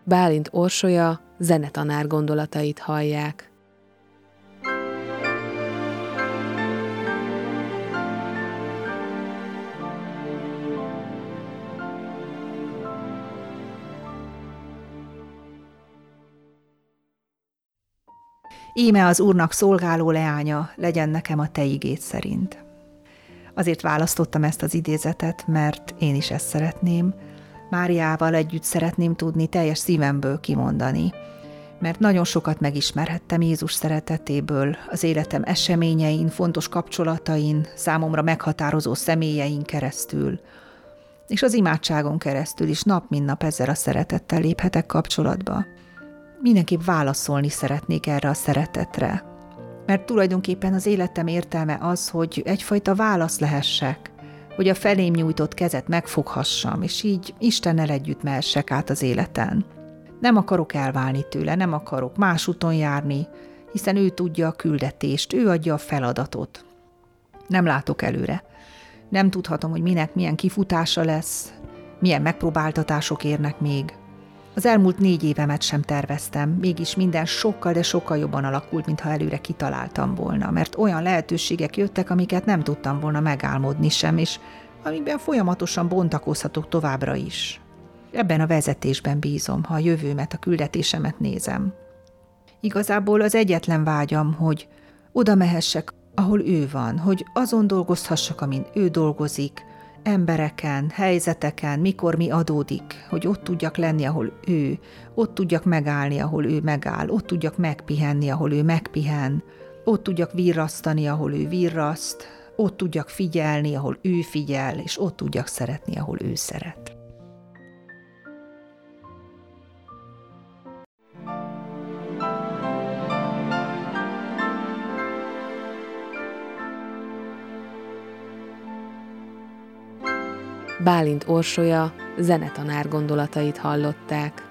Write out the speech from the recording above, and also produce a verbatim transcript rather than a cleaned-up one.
Bálint Orsolya zenetanár gondolatait hallják. Íme az Úrnak szolgáló leánya, legyen nekem a te igéd szerint. Azért választottam ezt az idézetet, mert én is ezt szeretném. Máriával együtt szeretném tudni teljes szívemből kimondani, mert nagyon sokat megismerhettem Jézus szeretetéből, az életem eseményein, fontos kapcsolatain, számomra meghatározó személyein keresztül, és az imádságon keresztül is nap mint nap ezzel a szeretettel léphetek kapcsolatba. Mindenképp válaszolni szeretnék erre a szeretetre, mert tulajdonképpen az életem értelme az, hogy egyfajta válasz lehessek, hogy a felém nyújtott kezet megfoghassam, és így Istennel együtt mehessek át az életen. Nem akarok elválni tőle, nem akarok más úton járni, hiszen ő tudja a küldetést, ő adja a feladatot. Nem látok előre. Nem tudhatom, hogy minek milyen kifutása lesz, milyen megpróbáltatások érnek még. Az elmúlt négy évemet sem terveztem, mégis minden sokkal, de sokkal jobban alakult, mintha előre kitaláltam volna, mert olyan lehetőségek jöttek, amiket nem tudtam volna megálmodni sem, és amikben folyamatosan bontakozhatok továbbra is. Ebben a vezetésben bízom, ha a jövőmet, a küldetésemet nézem. Igazából az egyetlen vágyam, hogy oda mehessek, ahol ő van, hogy azon dolgozhassak, amin ő dolgozik, embereken, helyzeteken, mikor mi adódik, hogy ott tudjak lenni, ahol ő, ott tudjak megállni, ahol ő megáll, ott tudjak megpihenni, ahol ő megpihen, ott tudjak virrasztani, ahol ő virraszt, ott tudjak figyelni, ahol ő figyel, és ott tudjak szeretni, ahol ő szeret. Bálint Orsolya zenetanár gondolatait hallották.